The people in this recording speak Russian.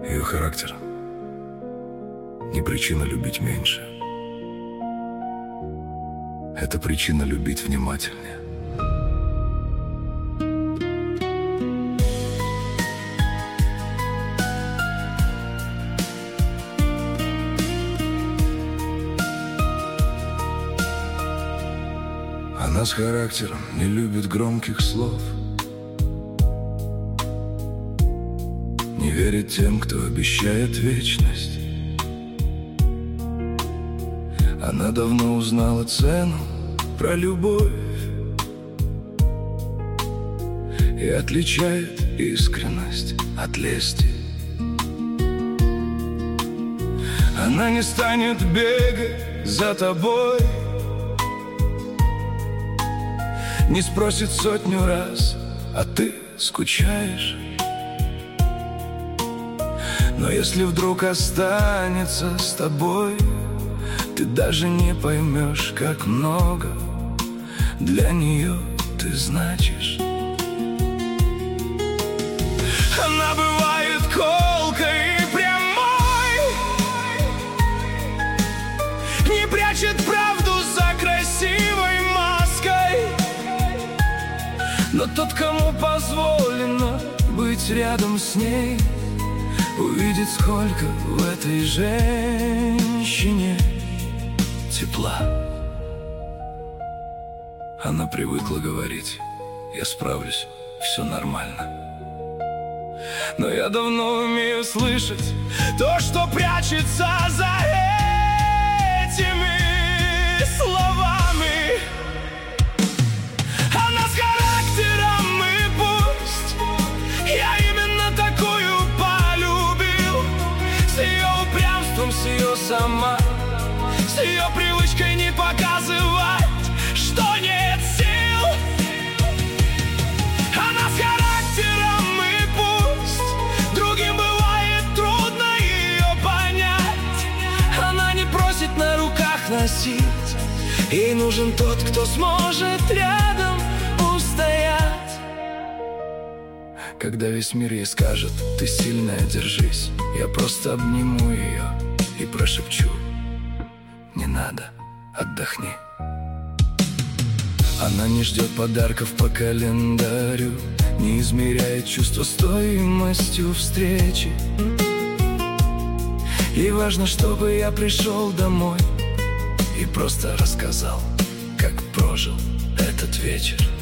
Ее характер не причина любить меньше. Это причина любить внимательнее. Она с характером не любит громких слов, не верит тем, кто обещает вечность. Она давно узнала цену про любовь и отличает искренность от лести. Она не станет бегать за тобой, не спросит сотню раз, а ты скучаешь. Но если вдруг останется с тобой, ты даже не поймешь, как много для нее ты значишь. Она бывает колкой и прямой, не прячет правду за красивой маской. Но тот, кому позволено быть рядом с ней, увидит, сколько в этой женщине тепла. Она привыкла говорить: я справлюсь, все нормально. Но я давно умею слышать то, что прячется за этими словами. Она с характером, и пусть я именно такую полюбил, с ее упрямством, с ее с ее привычкой не показывать, что нет сил. Она с характером, и пусть другим бывает трудно ее понять. Она не просит на руках носить, ей нужен тот, кто сможет рядом устоять. Когда весь мир ей скажет: ты сильная, держись, я просто обниму ее и прошепчу: не надо, отдохни. Она не ждет подарков по календарю, не измеряет чувство стоимостью встречи. Ей важно, чтобы я пришел домой и просто рассказал, как прожил этот вечер.